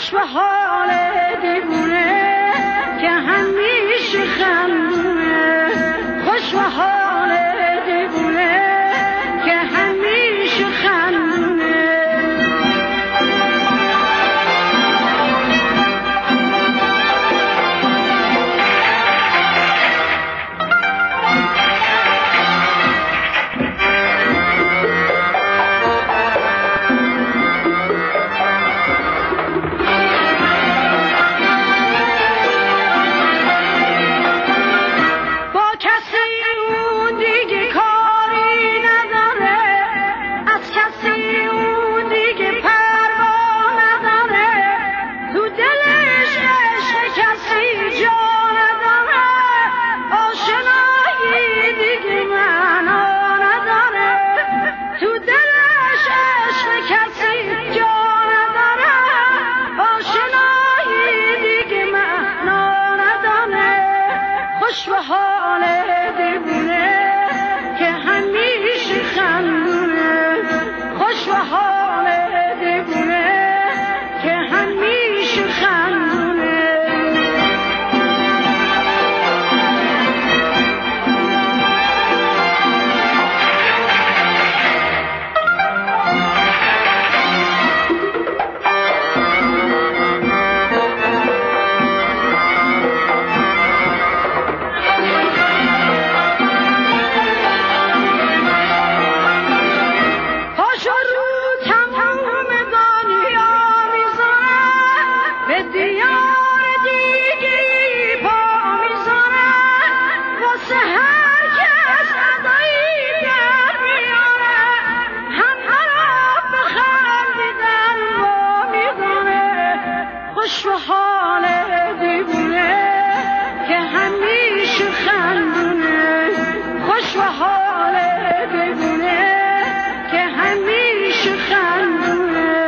خوش به حال دیوونه که همیشه خندونه، خوش به حال دیوونه که همیشه خندونه. خوش به حال دیوونه که همیشه خندونه، خوش به حال دیوونه که همیشه خندونه. خوش به حال دیوونه که همیشه خندونه، خوش به حال دیوونه که همیشه خندونه.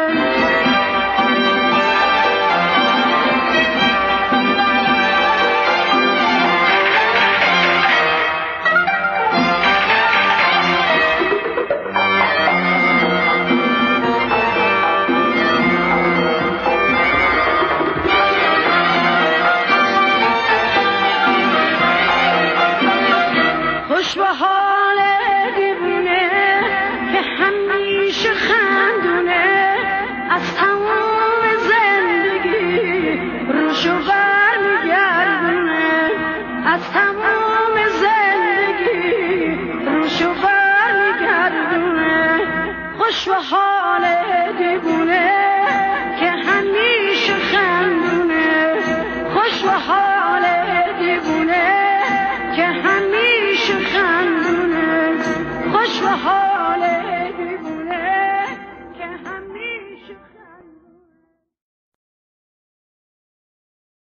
خوش به حال دیوونه که همیشه خندونه، از تمام زندگی روشو برمیگردونه، از تمام زندگی روشو برمیگردونه. خوش به حال دیوونه